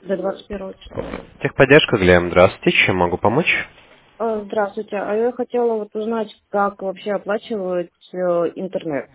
До 21 числа. Техподдержка, Глеб, здравствуйте, чем могу помочь? Здравствуйте. А я хотела вот узнать, как вообще оплачивать интернет.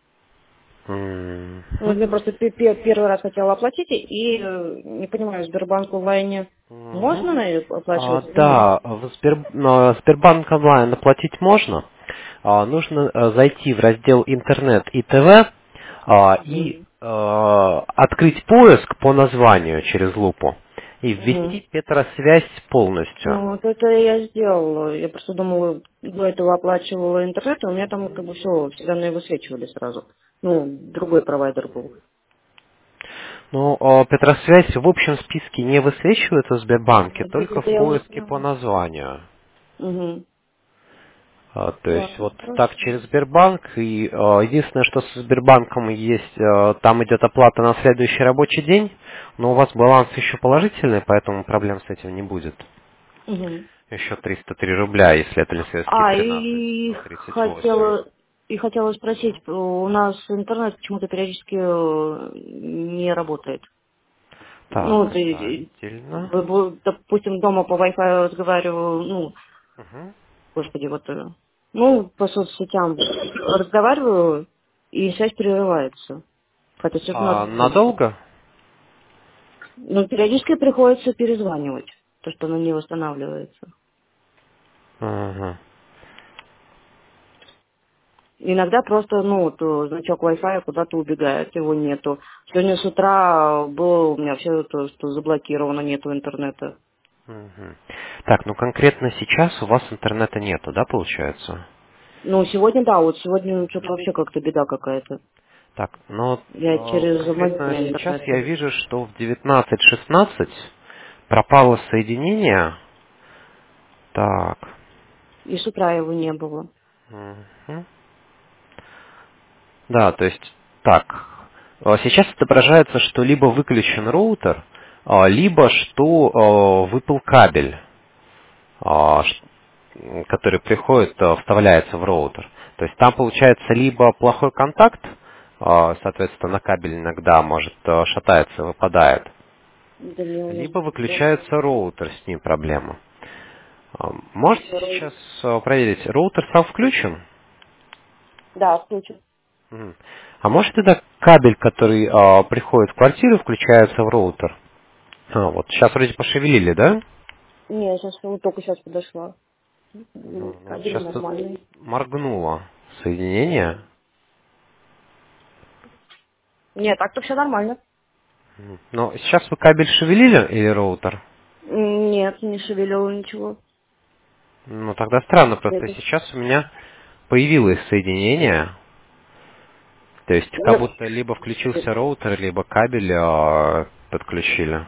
Ну, Мгм. я просто первый раз хотела оплатить и не понимаю, в Сбербанк онлайне Мгм. можно оплачивать или нет? Да, на Сбербанк онлайн оплатить можно. Нужно зайти в раздел интернет и ТВ и Мгм. открыть поиск по названию через лупу и Мгм. ввести Петросвязь полностью. Ну, вот это я сделала. Я просто думала, до этого оплачивала интернет, и у меня там как бы все данные высвечивали сразу. Ну, другой провайдер был. Ну, Петросвязь в общем списке не высвечивается в Сбербанке, Вот только это в я поиске по узнала. названию. Угу. То есть Ладно, вот так хорошо. через Сбербанк. И единственное, что со Сбербанком есть, там идет оплата на следующий рабочий день, но у вас баланс еще положительный, поэтому проблем с этим не будет. Угу. Еще 303 рубля, если это Лисовский А, 13, и 38. хотела спросить, у нас интернет почему-то периодически не работает. Так, Ну, обязательно. допустим, дома по Wi-Fi разговариваю, ну, Мгм. господи, вот, ну, по соцсетям разговариваю, и связь прерывается. Хотя все равно, Надолго? ну, периодически приходится перезванивать, то, что она не восстанавливается. Ага. Иногда просто, ну, вот, значок Wi-Fi куда-то убегает, его нету. Сегодня с утра было у меня все то, что заблокировано, нету интернета. Мгм. Так, ну конкретно сейчас у вас интернета нету, да, получается? Ну, сегодня, да, вот сегодня что-то вообще как-то беда какая-то. Так, но Я через конкретно мобильный сейчас интернет. я вижу, что в 19:16 пропало соединение. Так. И с утра его не было. Мгм. Да, то есть так. Сейчас отображается, что либо выключен роутер, либо что выпал кабель, который приходит, вставляется в роутер. То есть там получается либо плохой контакт, соответственно, кабель иногда может шатается, выпадает, Да не, у нас либо выключается роутер, с ним проблема. Можете сейчас проверить, роутер сам включен? Да, включен. Мгм. А может тогда кабель, который приходит в квартиру, включается в роутер? Вот сейчас вроде пошевелили, да? Не, сейчас вот только сейчас подошла. Ну, вот Кабель сейчас тут нормальный. моргнуло соединение. Нет, так-то все нормально. Но сейчас вы кабель шевелили или роутер? Нет, не шевелила ничего. Ну тогда странно, просто Это- сейчас у меня появилось соединение. То есть как Нет. будто либо включился роутер, либо кабель подключили.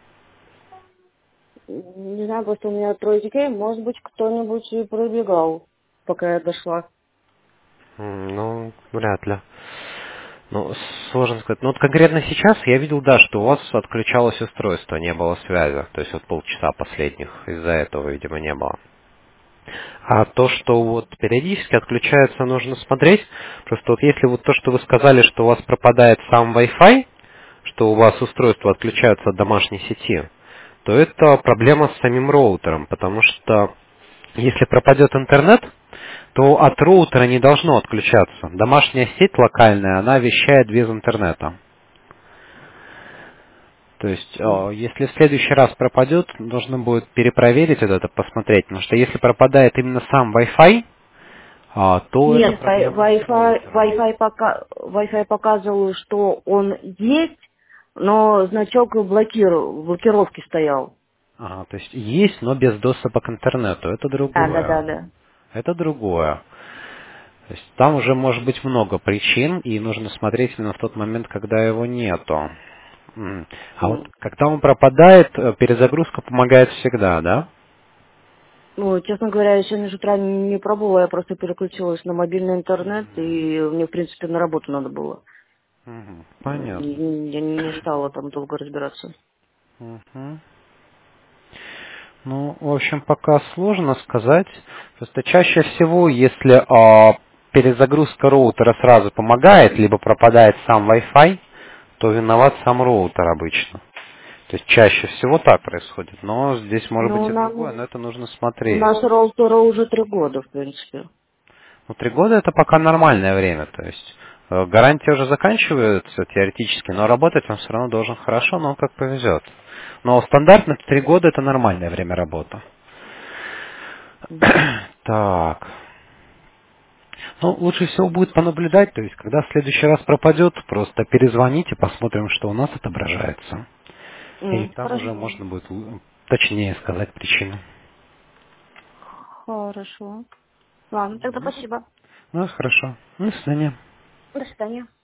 Не знаю, просто у меня трое детей, может быть, кто-нибудь и пробегал, пока я дошла. Ну, вряд ли. Ну, сложно сказать. Ну, вот конкретно сейчас я видел, да, что у вас отключалось устройство, не было связи. То есть вот полчаса последних. Из-за этого, видимо, не было. А то, что вот периодически отключается, нужно смотреть. Просто вот если вот то, что вы сказали, что у вас пропадает сам Wi-Fi, что у вас устройства отключаются от домашней сети, то это проблема с самим роутером, потому что если пропадет интернет, то от роутера не должно отключаться. Домашняя сеть локальная, она вещает без интернета. То есть, если в следующий раз пропадет, нужно будет перепроверить вот это, посмотреть. Потому что если пропадает именно сам Wi-Fi, то это Нет, проблема с роутером. Wi-Fi показывал, что он есть, но значок блокировки стоял. Ага, то есть есть, но без доступа к интернету. Это Да, да, другое. да, да. Это другое. То есть там уже может быть много причин, и нужно смотреть именно в тот момент, когда его нету. А вот М. когда он пропадает, перезагрузка помогает всегда, да? Ну, честно говоря, я сегодня с утра не пробовала, я просто переключилась на мобильный интернет, и мне, в принципе, на работу надо было. Понятно. Я не стала там долго разбираться. Мгм. Ну, в общем, пока сложно сказать. Просто чаще всего, если перезагрузка роутера сразу помогает, либо пропадает сам Wi-Fi, то виноват сам роутер обычно. То есть чаще всего так происходит, но здесь может Ну, быть и другое, но это нужно у смотреть. нас роутеру уже 3 года, в принципе. Ну, 3 года это пока нормальное время, то есть гарантия уже заканчивается теоретически, но работать он все равно должен хорошо, но как повезет. Но стандартно 3 года это нормальное время работы. Мгм. Так. Ну, лучше всего будет понаблюдать, то есть, когда в следующий раз пропадет, просто перезвоните, посмотрим, что у нас отображается. И там уже Хорошо. можно будет точнее сказать причину. Хорошо. Ладно, тогда спасибо. Ну, хорошо. Ну, до свидания. До свидания.